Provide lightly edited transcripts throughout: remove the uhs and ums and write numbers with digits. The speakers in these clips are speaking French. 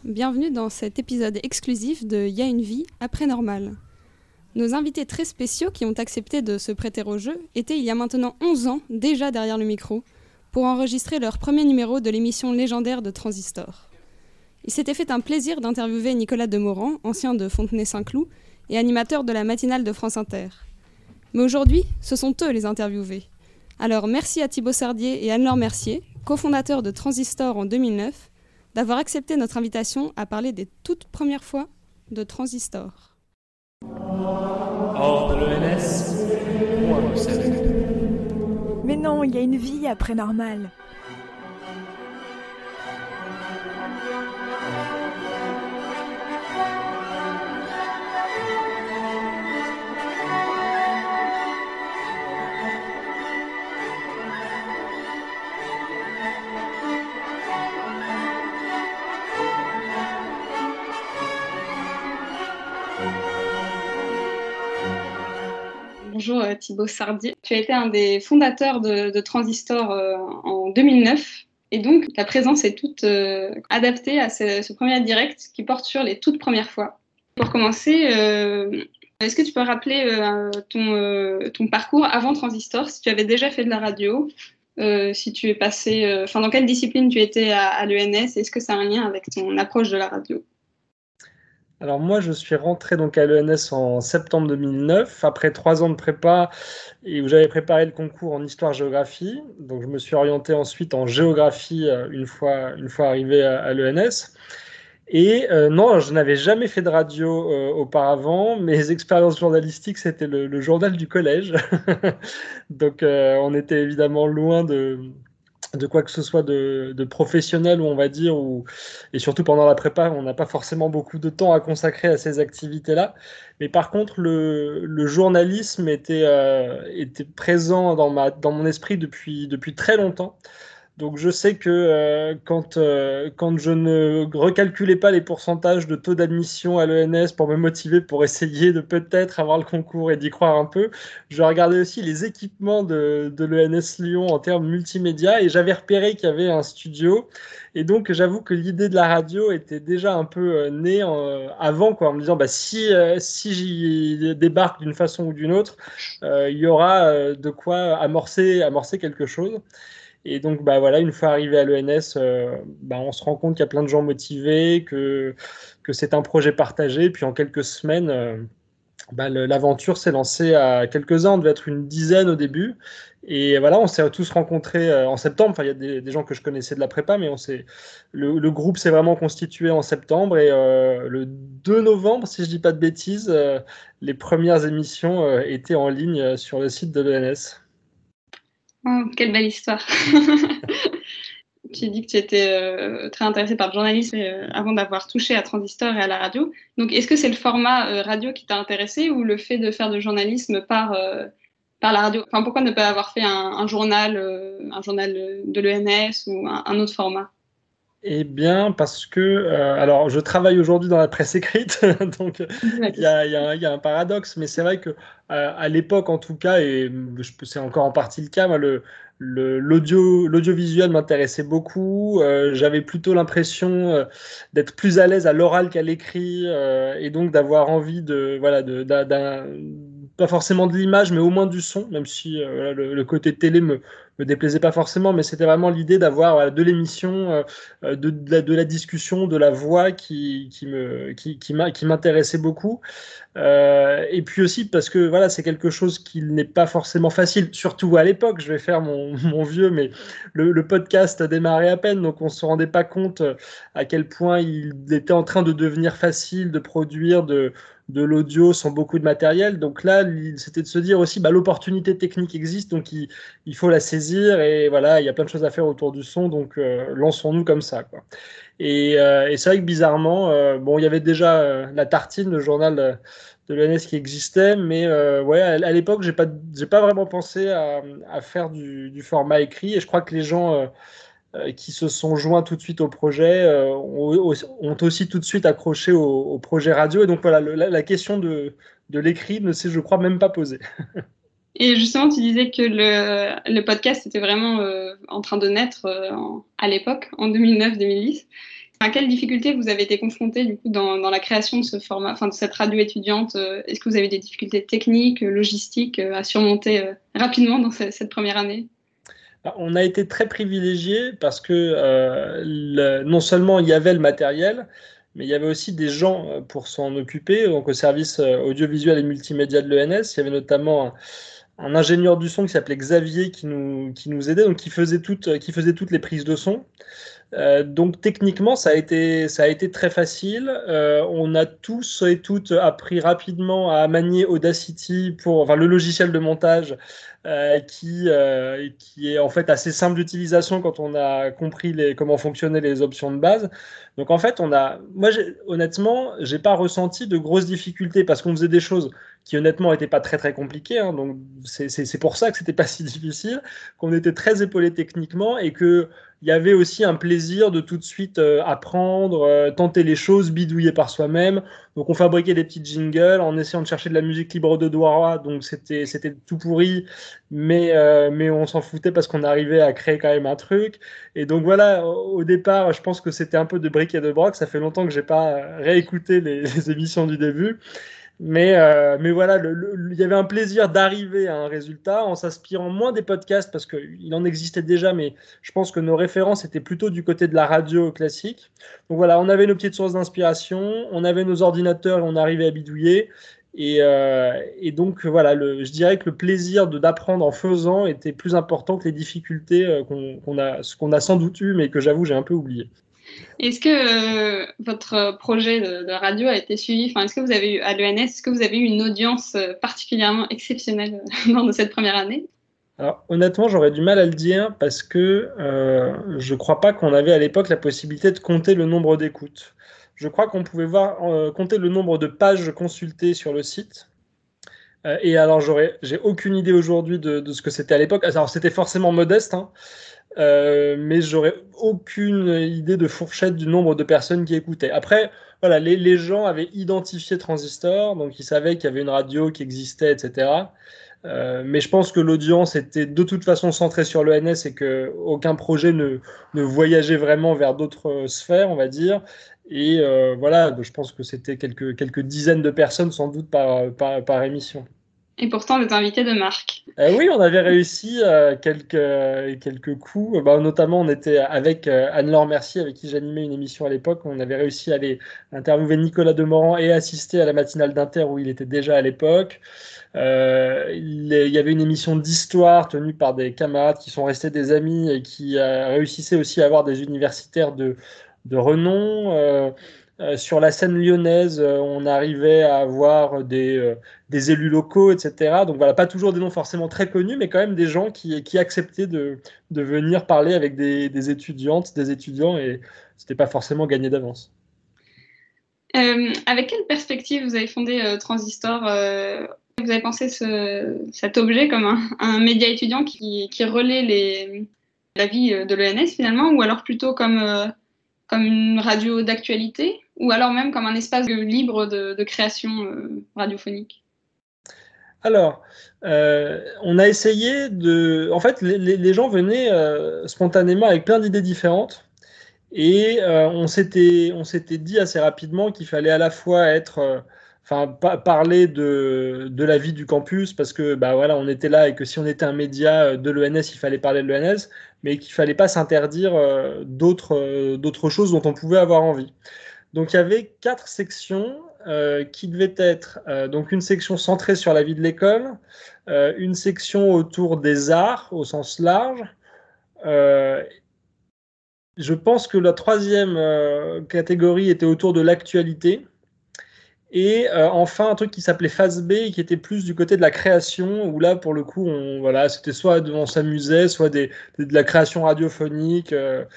bienvenue dans cet épisode exclusif de Y a une vie après Normal. Nos invités très spéciaux qui ont accepté de se prêter au jeu étaient il y a maintenant 11 ans déjà derrière le micro pour enregistrer leur premier numéro de l'émission légendaire de Transistor. Il s'était fait un plaisir d'interviewer Nicolas Demorand, ancien de Fontenay-Saint-Cloud et animateur de la matinale de France Inter. Mais aujourd'hui, ce sont eux les interviewés. Alors merci à Thibaut Sardier et Anne-Laure Mercier, cofondateurs de Transistor en 2009, d'avoir accepté notre invitation à parler des toutes premières fois de Transistor. Hors de l'ENS, point de salut. Mais non, il y a une vie après Normal. Bonjour Thibaut Sardier. Tu as été un des fondateurs de Transistor en 2009 et donc ta présence est toute adaptée à ce premier direct qui porte sur les toutes premières fois. Pour commencer, est-ce que tu peux rappeler ton parcours avant Transistor, si tu avais déjà fait de la radio, si tu es passé, dans quelle discipline tu étais à l'ENS, est-ce que ça a un lien avec ton approche de la radio ? Alors moi, je suis rentré donc à l'ENS en septembre 2009, après 3 ans de prépa, et où j'avais préparé le concours en histoire-géographie. Donc je me suis orienté ensuite en géographie une fois arrivé à l'ENS. Et non, je n'avais jamais fait de radio auparavant. Mes expériences journalistiques, c'était le journal du collège. Donc on était évidemment loin de quoi que ce soit de professionnel, on va dire, et surtout pendant la prépa, on n'a pas forcément beaucoup de temps à consacrer à ces activités-là. Mais par contre, le journalisme était présent dans mon esprit depuis très longtemps. Donc je sais que quand je ne recalculais pas les pourcentages de taux d'admission à l'ENS pour me motiver pour essayer de peut-être avoir le concours et d'y croire un peu, je regardais aussi les équipements de l'ENS Lyon en termes multimédia et j'avais repéré qu'il y avait un studio. Et donc j'avoue que l'idée de la radio était déjà un peu née avant, quoi, en me disant si j'y débarque d'une façon ou d'une autre, il y aura de quoi amorcer quelque chose. Et donc, voilà, une fois arrivé à l'ENS, on se rend compte qu'il y a plein de gens motivés, que c'est un projet partagé. Puis en quelques semaines, l'aventure s'est lancée à quelques-uns. On devait être une dizaine au début. Et voilà, on s'est tous rencontrés en septembre. Enfin, il y a des gens que je connaissais de la prépa, mais le groupe s'est vraiment constitué en septembre. Et le 2 novembre, si je ne dis pas de bêtises, les premières émissions étaient en ligne sur le site de l'ENS. Oh, quelle belle histoire. Tu dis que tu étais très intéressé par le journalisme avant d'avoir touché à Transistor et à la radio. Donc, est-ce que c'est le format radio qui t'a intéressé ou le fait de faire du journalisme par la radio ? Enfin, pourquoi ne pas avoir fait un journal de l'ENS ou un autre format ? Eh bien, parce que, alors, je travaille aujourd'hui dans la presse écrite, donc il y a un paradoxe, mais c'est vrai que à l'époque, en tout cas, et c'est encore en partie le cas, moi, l'audiovisuel m'intéressait beaucoup. J'avais plutôt l'impression d'être plus à l'aise à l'oral qu'à l'écrit, et donc d'avoir envie pas forcément de l'image, mais au moins du son, même si le côté télé me déplaisait pas forcément, mais c'était vraiment l'idée d'avoir de l'émission, de la discussion, de la voix qui m'intéressait beaucoup. Et puis aussi parce que voilà, c'est quelque chose qui n'est pas forcément facile, surtout à l'époque. Je vais faire mon vieux, mais le podcast démarrait à peine, donc on ne se rendait pas compte à quel point il était en train de devenir facile de produire de l'audio sans beaucoup de matériel. Donc là, c'était de se dire aussi, l'opportunité technique existe, donc il faut la saisir, et voilà, il y a plein de choses à faire autour du son, donc lançons-nous comme ça, quoi. Et c'est vrai que bizarrement, il y avait déjà La Tartine, le journal de l'ENS qui existait, mais à l'époque, j'ai pas vraiment pensé à faire du format écrit, et je crois que les gens qui se sont joints tout de suite au projet ont aussi tout de suite accroché au projet radio, et donc voilà, la question de l'écrit ne s'est, je crois, même pas posée. Et justement, tu disais que le podcast était vraiment en train de naître à l'époque, en 2009-2010. À quelles difficultés vous avez été confrontés du coup dans la création de ce format, enfin de cette radio étudiante? Est-ce que vous avez des difficultés techniques, logistiques à surmonter rapidement dans cette première année? On a été très privilégiés parce que non seulement il y avait le matériel, mais il y avait aussi des gens pour s'en occuper. Donc au service audiovisuel et multimédia de l'ENS, il y avait notamment un ingénieur du son qui s'appelait Xavier qui nous aidait, donc qui faisait toutes les prises de son. Donc techniquement, ça a été très facile. On a tous et toutes appris rapidement à manier Audacity enfin le logiciel de montage qui est en fait assez simple d'utilisation quand on a compris comment fonctionnaient les options de base. Donc en fait, honnêtement, j'ai pas ressenti de grosses difficultés parce qu'on faisait des choses qui honnêtement n'étaient pas très très compliquées. Hein, donc c'est pour ça que c'était pas si difficile, qu'on était très épaulés techniquement et que il y avait aussi un plaisir de tout de suite apprendre, tenter les choses, bidouiller par soi-même. Donc on fabriquait des petits jingles en essayant de chercher de la musique libre de droit, donc c'était tout pourri, mais on s'en foutait parce qu'on arrivait à créer quand même un truc. Et donc voilà, au départ, je pense que c'était un peu de bric et de broc. Ça fait longtemps que j'ai pas réécouté les émissions du début. Mais voilà, il y avait un plaisir d'arriver à un résultat en s'inspirant moins des podcasts parce qu'il en existait déjà, mais je pense que nos références étaient plutôt du côté de la radio classique. Donc voilà, on avait nos petites sources d'inspiration, on avait nos ordinateurs et on arrivait à bidouiller. Et donc voilà, je dirais que le plaisir d'apprendre en faisant était plus important que les difficultés qu'on a sans doute eues, mais que j'avoue j'ai un peu oublié. Est-ce que votre projet de radio a été suivi? Enfin, est-ce que vous avez eu à l'ENS, est-ce que vous avez eu une audience particulièrement exceptionnelle lors de cette première année? Alors, honnêtement, j'aurais du mal à le dire parce que je ne crois pas qu'on avait à l'époque la possibilité de compter le nombre d'écoutes. Je crois qu'on pouvait compter le nombre de pages consultées sur le site. Et alors, j'ai aucune idée aujourd'hui de ce que c'était à l'époque. Alors, c'était forcément modeste, hein, mais j'aurais aucune idée de fourchette du nombre de personnes qui écoutaient. Après, voilà, les gens avaient identifié Transistor, donc ils savaient qu'il y avait une radio qui existait, etc. Mais je pense que l'audience était de toute façon centrée sur l'ENS et qu'aucun projet ne voyageait vraiment vers d'autres sphères, on va dire. Et voilà, je pense que c'était quelques dizaines de personnes sans doute par émission. Et pourtant, des invités de marque. Oui, on avait réussi quelques coups. Notamment, on était avec Anne-Laure Mercier, avec qui j'animais une émission à l'époque. On avait réussi à aller interviewer Nicolas Demorand et assister à la matinale d'Inter où il était déjà à l'époque. Il y avait une émission d'histoire tenue par des camarades qui sont restés des amis et qui réussissaient aussi à avoir des universitaires de renom. Sur la scène lyonnaise, on arrivait à avoir des élus locaux, etc. Donc voilà, pas toujours des noms forcément très connus, mais quand même des gens qui acceptaient de venir parler avec des étudiantes, des étudiants, et c'était pas forcément gagné d'avance. Avec quelle perspective vous avez fondé Transistor? Vous avez pensé cet objet comme un média étudiant qui relaie la vie de l'ENS finalement, ou alors plutôt comme une radio d'actualité, ou alors même comme un espace libre de création radiophonique? Alors, on a essayé En fait, les gens venaient spontanément avec plein d'idées différentes. Et on s'était dit assez rapidement qu'il fallait à la fois parler de la vie du campus, parce que voilà, on était là et que si on était un média de l'ENS, il fallait parler de l'ENS, mais qu'il ne fallait pas s'interdire d'autres choses dont on pouvait avoir envie. Donc il y avait 4 sections qui devaient être donc une section centrée sur la vie de l'école, une section autour des arts au sens large. Je pense que la 3e catégorie était autour de l'actualité. Et enfin, un truc qui s'appelait phase B, qui était plus du côté de la création, où là, pour le coup, c'était soit on s'amusait, soit de la création radiophonique.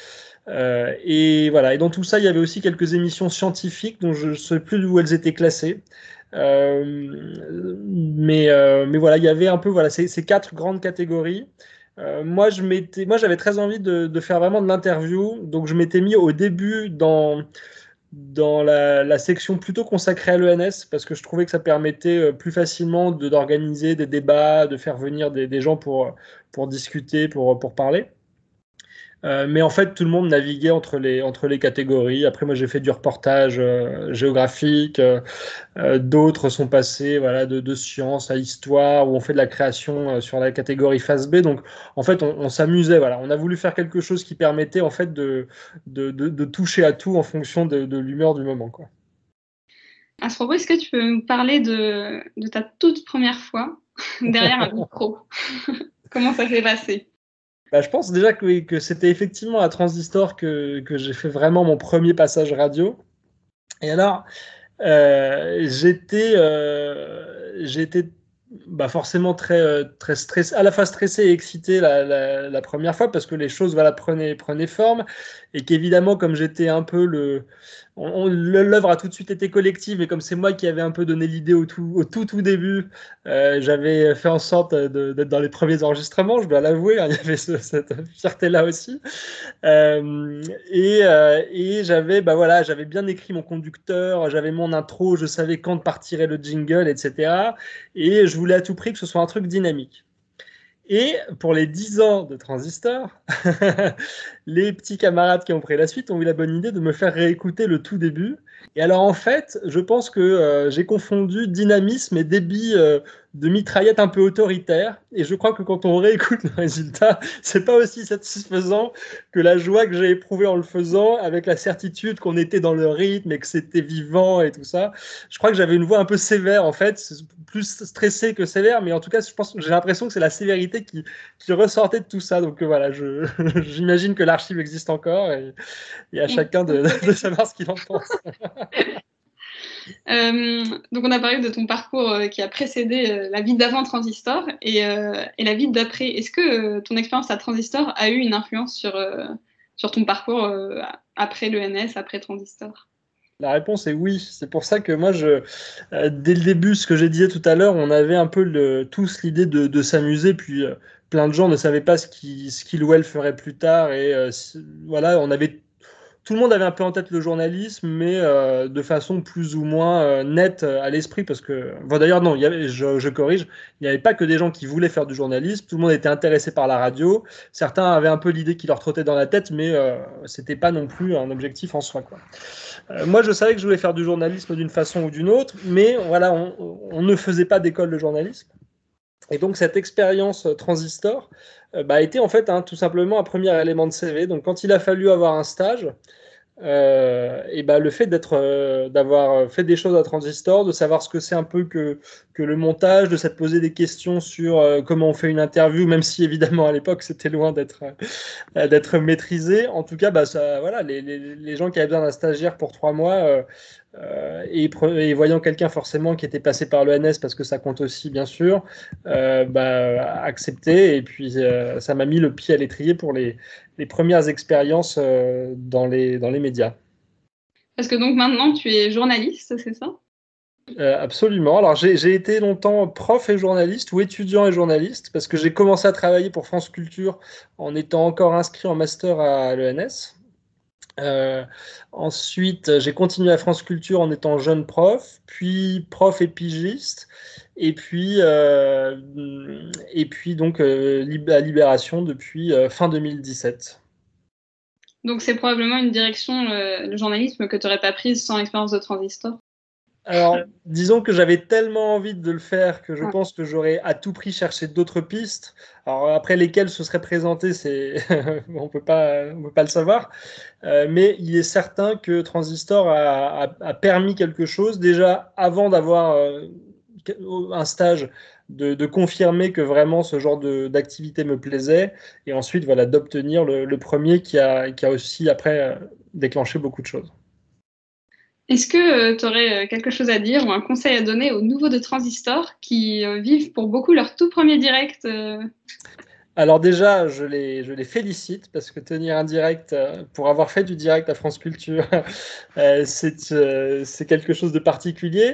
Et voilà. Et dans tout ça, il y avait aussi quelques émissions scientifiques, dont je ne sais plus où elles étaient classées. Mais voilà, il y avait un peu ces 4 grandes catégories. Moi, j'avais très envie de faire vraiment de l'interview, donc je m'étais mis au début dans la section plutôt consacrée à l'ENS, parce que je trouvais que ça permettait plus facilement d'organiser des débats, de faire venir des gens pour discuter, pour parler. Mais en fait, tout le monde naviguait entre les catégories. Après, moi, j'ai fait du reportage géographique. D'autres sont passés voilà, de sciences à histoire, où on fait de la création sur la catégorie phase B. Donc, en fait, on s'amusait. Voilà. On a voulu faire quelque chose qui permettait en fait, de toucher à tout en fonction de l'humeur du moment, quoi. À ce propos, est-ce que tu peux me parler de ta toute première fois derrière un micro? Comment ça s'est passé? Bah, je pense déjà que c'était effectivement à Transistor que j'ai fait vraiment mon premier passage radio. Et alors, j'étais bah, forcément très stressé, à la fois stressé et excité la première fois parce que les choses voilà, prenaient forme et qu'évidemment, comme j'étais un peu l'œuvre a tout de suite été collective et comme c'est moi qui avais un peu donné l'idée au tout début, j'avais fait en sorte d'être dans les premiers enregistrements, je dois l'avouer, hein, il y avait cette fierté-là aussi. Et j'avais bah voilà, j'avais bien écrit mon conducteur, j'avais mon intro, je savais quand partirait le jingle, etc. Et je voulais à tout prix que ce soit un truc dynamique. Et pour les 10 ans de Transistor, les petits camarades qui ont pris la suite ont eu la bonne idée de me faire réécouter le tout début. Et alors en fait, je pense que j'ai confondu dynamisme et débit de mitraillette un peu autoritaire. Et je crois que quand on réécoute le résultat, c'est pas aussi satisfaisant que la joie que j'ai éprouvée en le faisant, avec la certitude qu'on était dans le rythme et que c'était vivant et tout ça. Je crois que j'avais une voix un peu sévère en fait, plus stressée que sévère, mais en tout cas, j'ai l'impression que c'est la sévérité qui ressortait de tout ça. Donc voilà, j'imagine que l'archive existe encore et à chacun de savoir ce qu'il en pense. Donc on a parlé de ton parcours qui a précédé la vie d'avant Transistor et la vie d'après. Est-ce que ton expérience à Transistor a eu une influence sur ton parcours après l'ENS, après Transistor? La réponse est oui. C'est pour ça que moi, dès le début, ce que j'ai dit tout à l'heure, on avait un peu tous l'idée de s'amuser, puis plein de gens ne savaient pas ce qu'il ou elle ferait plus tard. Et voilà, tout le monde avait un peu en tête le journalisme, mais de façon plus ou moins nette à l'esprit, parce que, bon, d'ailleurs, non, je corrige, il n'y avait pas que des gens qui voulaient faire du journalisme, tout le monde était intéressé par la radio, certains avaient un peu l'idée qui leur trottait dans la tête, mais c'était pas non plus un objectif en soi, quoi. Moi, je savais que je voulais faire du journalisme d'une façon ou d'une autre, mais voilà, on ne faisait pas d'école de journalisme. Et donc, cette expérience Transistor a été en fait tout simplement un premier élément de CV. Donc, quand il a fallu avoir un stage, et le fait d'avoir fait des choses à Transistor, de savoir ce que c'est un peu que le montage, de s'être posé des questions sur comment on fait une interview, même si évidemment à l'époque c'était loin d'être maîtrisé. En tout cas, ça, voilà, les gens qui avaient besoin d'un stagiaire pour 3 mois et voyant quelqu'un forcément qui était passé par l'ENS, parce que ça compte aussi bien sûr, accepter. Et puis ça m'a mis le pied à l'étrier pour les premières expériences dans les médias. Parce que donc maintenant tu es journaliste, c'est ça? Absolument. Alors j'ai été longtemps prof et journaliste ou étudiant et journaliste parce que j'ai commencé à travailler pour France Culture en étant encore inscrit en master à l'ENS. Ensuite, j'ai continué à France Culture en étant jeune prof, puis prof et pigiste, et puis donc à Libération depuis fin 2017. Donc c'est probablement une direction, le journalisme, que tu n'aurais pas prise sans l'expérience de Transistor. Alors, disons que j'avais tellement envie de le faire que je pense que j'aurais à tout prix cherché d'autres pistes. Alors après lesquelles se serait présenté, on peut pas le savoir. Mais il est certain que Transistor a permis quelque chose déjà avant d'avoir un stage, de confirmer que vraiment ce genre d'activité me plaisait, et ensuite voilà d'obtenir le premier qui a aussi après déclenché beaucoup de choses. Est-ce que tu aurais quelque chose à dire ou un conseil à donner aux nouveaux de Transistor qui vivent pour beaucoup leur tout premier direct Alors déjà, je les félicite parce que tenir un direct, pour avoir fait du direct à France Culture, c'est quelque chose de particulier.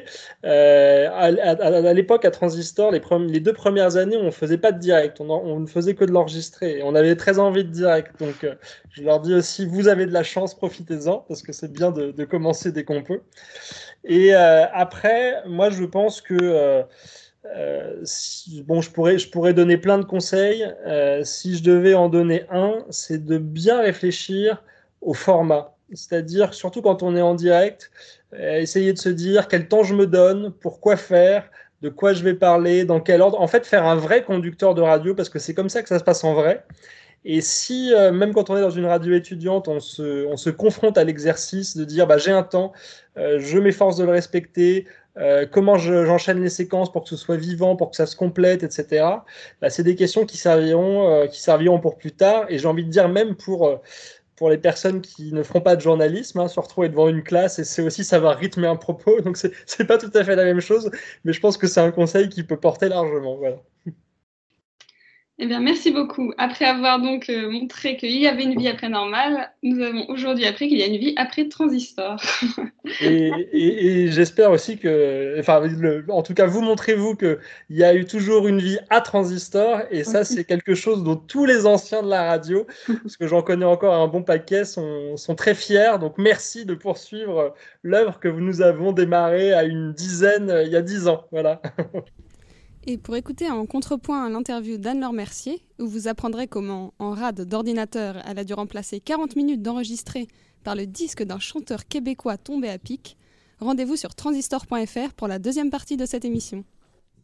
À l'époque, à Transistor, les 2 premières années, on ne faisait pas de direct, on ne faisait que de l'enregistrer. On avait très envie de direct, donc je leur dis aussi, vous avez de la chance, profitez-en, parce que c'est bien de commencer dès qu'on peut. Et après, moi, je pense que Je pourrais donner plein de conseils. Si je devais en donner un, c'est de bien réfléchir au format. C'est-à-dire, surtout quand on est en direct, essayer de se dire quel temps je me donne, pourquoi faire, de quoi je vais parler, dans quel ordre. En fait, faire un vrai conducteur de radio, parce que c'est comme ça que ça se passe en vrai. Et si, même quand on est dans une radio étudiante, on se confronte à l'exercice de dire j'ai un temps, je m'efforce de le respecter, comment j'enchaîne les séquences pour que ce soit vivant, pour que ça se complète, etc. C'est des questions qui serviront pour plus tard. Et j'ai envie de dire même pour les personnes qui ne feront pas de journalisme, se retrouver devant une classe, et c'est aussi savoir rythmer un propos. Donc c'est pas tout à fait la même chose, mais je pense que c'est un conseil qui peut porter largement. Voilà. Eh bien, merci beaucoup. Après avoir donc montré qu'il y avait une vie après Normal, nous avons aujourd'hui appris qu'il y a une vie après Transistor. Et j'espère aussi que, en tout cas, montrez-vous qu'il y a eu toujours une vie à Transistor, et ça, c'est quelque chose dont tous les anciens de la radio, parce que j'en connais encore un bon paquet, sont très fiers. Donc, merci de poursuivre l'œuvre que nous avons démarrée à une dizaine il y a 10 ans. Voilà. Et pour écouter en contrepoint l'interview d'Anne-Laure Mercier, où vous apprendrez comment, en rade d'ordinateur, elle a dû remplacer 40 minutes d'enregistré par le disque d'un chanteur québécois tombé à pic, rendez-vous sur transistor.fr pour la deuxième partie de cette émission.